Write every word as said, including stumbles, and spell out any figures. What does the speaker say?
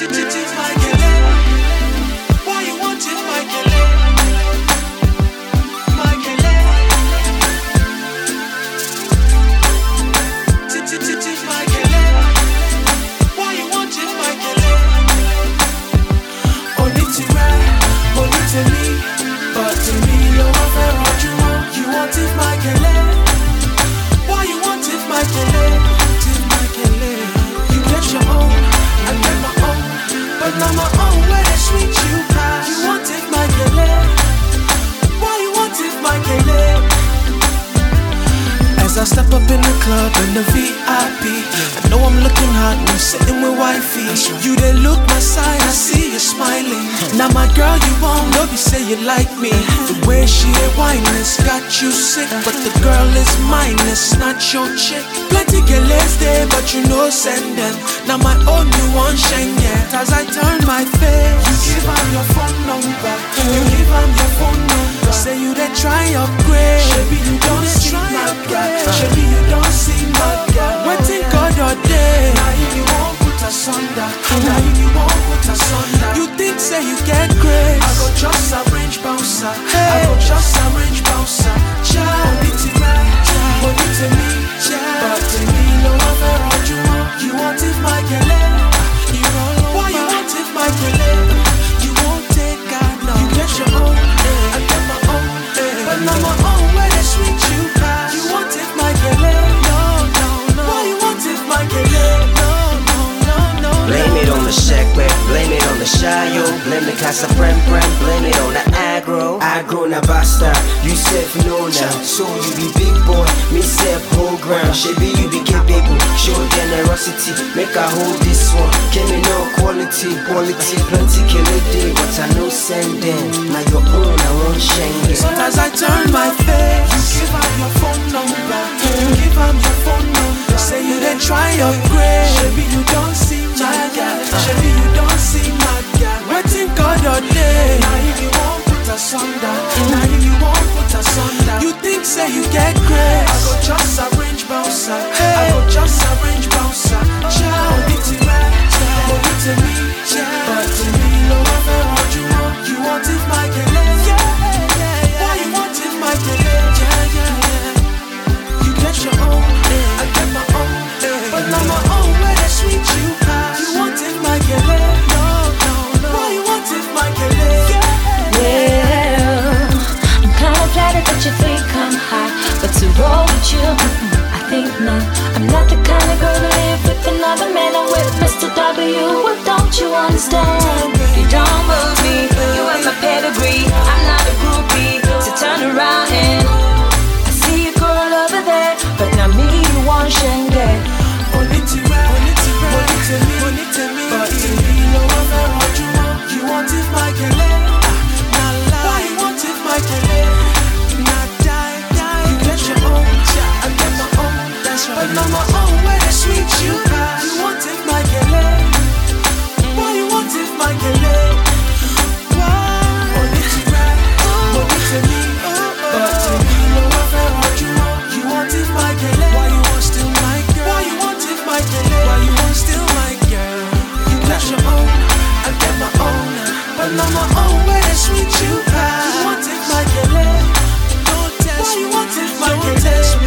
As I step up in the club in the V I P, I know I'm looking hot when I'm sitting with wifey. You did look my side, I see you smiling. Now my girl, you won't know you say you like me. The way she ain't whininess got you sick, but the girl is mine, it's not your chick. Plenty girls there, but you know send them. Now my own you want Schengen. As I turn my face, you give her your phone number. You give her your phone number. Say you they try upgrade. Baby, you don't see my girl. Baby, you don't see my girl. Waiting God all day. Now you won't put us under. Now you won't put us under. You think say you get grace? I go just arrange bouncer. I go just arrange bouncer. Child, it's right. But it's me. But to me, no one fair on you. You want it, my girl? You all why you want it, my girl? You won't take God now. You get your own, I get my own. But now my own where they sweet you pass. You want it, my girl? No, no, no. Why you want it, my girl? No, no, no, no. Blame it on the Shaqway, blame it on the Shayo. Blame the Casa Prem Prem, blame it on the aggro. Aggro na basta, you said no now. So you be big boy, me said whole ground. Shaby you be capable, show generosity. Make I hold this one, give me no quality. Quality, plenty kill a day, but I no send them. Now your own, I won't Schengen. So as I turn my face, you give her your phone number. You give her your phone number. Say you then try upgrade. Shaby you don't see my girl. Shaby you don't see my girl. Waiting God all day. Now you won't put us under. Now you won't put us under. You think say you get grace? I go just arrange bouncer. I go just arrange bouncer. Child, it's right. But it's me. But to me, no one fair on you. You want it, my girl? Why you want it, my girl? Yeah, yeah, yeah. You get your own, I get my own. But now my own where they sweet you pass. You want it, my girl? No, no, no. Why you want it, my girl? Well, I'm kinda flattered that you think I'm hot, but to roll with you, I think not. I'm not the kind of girl to live with another man. I'm with Mister W. Well, don't you understand? You don't move me. You have my pedigree. I'm not a groupie, so turn around and I see a girl over there, but not me. You want Schengen? Only to rap, only to rap, only to me, only to me. But to me, no one fair what you want. You want it, my girl? Not lie. Why you want it, my girl? Not die, die. You get your own, I get my own. That's right. But now my own where they sweet you pass. You want it, my girl? Why you want it, my girl? Why? Only to rap, only to me. But to me, no one fair what you want. You want it, my girl? Why you want still my girl? Why you want it, my girl? Why you want still my girl? You get your own, I get my own. But now my own where they sweet you pass. You want it, my girl? Don't test me. Why you want it, my girl?